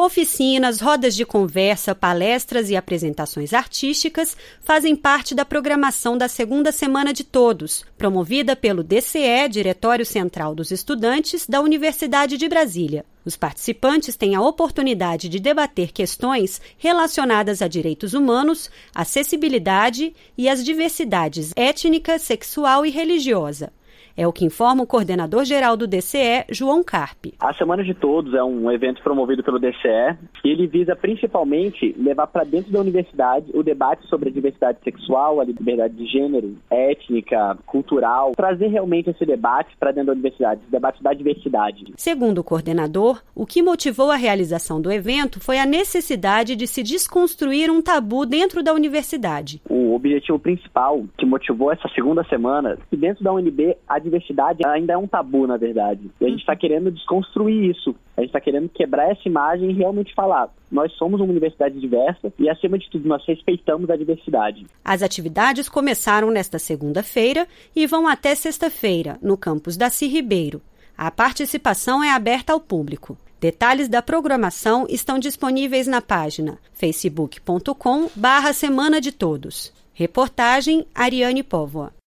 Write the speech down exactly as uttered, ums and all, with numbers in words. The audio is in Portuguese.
Oficinas, rodas de conversa, palestras e apresentações artísticas fazem parte da programação da Segunda Semana de Todos, promovida pelo D C E, Diretório Central dos Estudantes, da Universidade de Brasília. Os participantes têm a oportunidade de debater questões relacionadas a direitos humanos, acessibilidade e as diversidades étnica, sexual e religiosa. É o que informa o coordenador-geral do D C E, João Carpe. A Semana de Todos é um evento promovido pelo D C E e ele visa principalmente levar para dentro da universidade o debate sobre a diversidade sexual, a liberdade de gênero, étnica, cultural, trazer realmente esse debate para dentro da universidade, esse debate da diversidade. Segundo o coordenador, o que motivou a realização do evento foi a necessidade de se desconstruir um tabu dentro da universidade. O objetivo principal que motivou essa segunda semana é que dentro da U N B a diversidade ainda é um tabu, na verdade. E a gente está querendo desconstruir isso. A gente está querendo quebrar essa imagem e realmente falar: nós somos uma universidade diversa e, acima de tudo, nós respeitamos a diversidade. As atividades começaram nesta segunda-feira e vão até sexta-feira, no campus Daci Ribeiro. A participação é aberta ao público. Detalhes da programação estão disponíveis na página facebook ponto com barra Semana de Todos. Reportagem Ariane Póvoa.